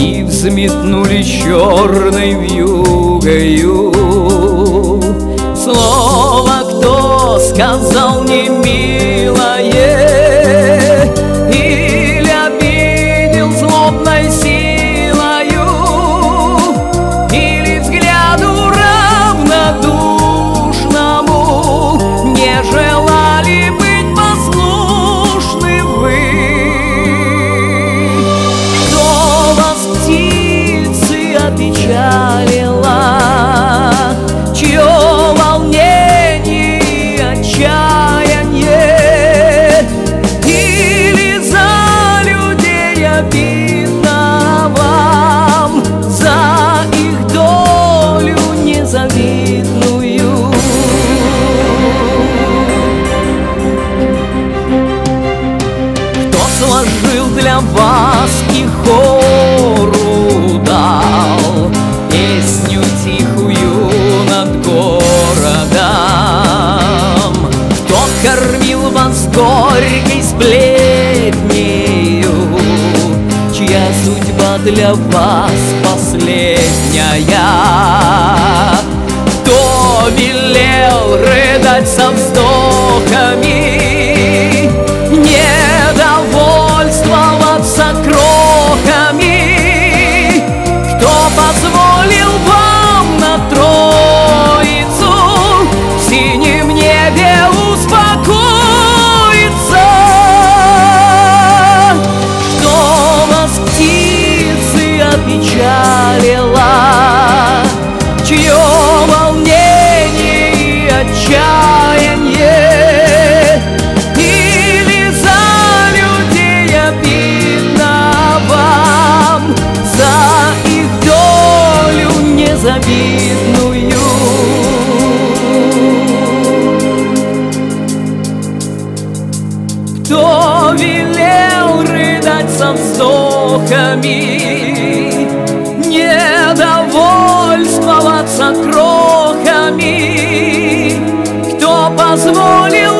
и взметнули черной вьюгою. Слово кто сказал не милое, или обидел злобной силою, или взгляду равнодушному не желали быть послушны вы. Кто вас, птицы, опечалила, чье волнение и отчаяние, или за людей обидно вам, за их долю незавидную? Кто сложил для вас и хору дал песню тихую над городом? Кто кормил вас горькой сплетнею, чья судьба для вас последняя? Кто велел рыдать со вздохами, недовольствоваться крохами? Кто позволил вам на Троицу в синем небе успокоиться? Что вас, птицы, опечалила, чье волнение и отчаяние, или за людей обидно вам, за их долю незавидную? Кто велел рыдать со вздохами, недовольствоваться крохами? Кто позволил